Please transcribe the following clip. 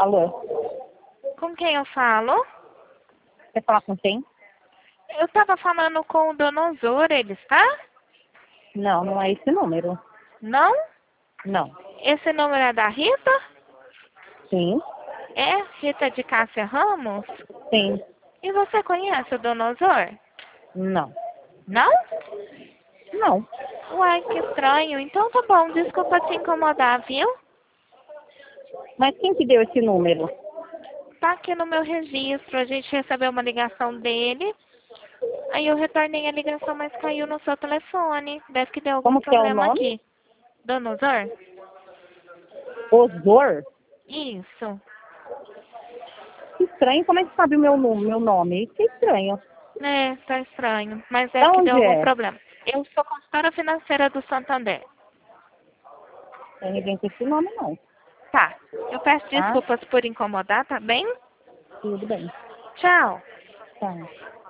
Alô? Com quem eu falo? Quer falar com quem? Eu tava falando com o Dono Osor, ele está? Não, não é esse número. Não? Não. Esse número é da Rita? Sim, É? Rita de Cássia Ramos? sim, E você conhece o Dono Osor? não. Não? Não. Uai, que estranho. Então tá bom, desculpa te incomodar, viu? Mas quem que deu esse número? Tá aqui no meu registro, a gente recebeu uma ligação dele. Aí eu retornei a ligação, mas caiu no seu telefone. Deve que deu algum Como que é o problema nome? aqui. Dono Osor? Osor? Isso. Que estranho, como é que sabe o meu nome? Que estranho. É, tá estranho. Mas Da deve que deu onde algum é? problema. Eu sou consultora financeira do Santander. Não tem ninguém com esse nome, não. Tá. Eu peço Tá? desculpas por incomodar, tá bem? Tudo bem. Tchau. Tá.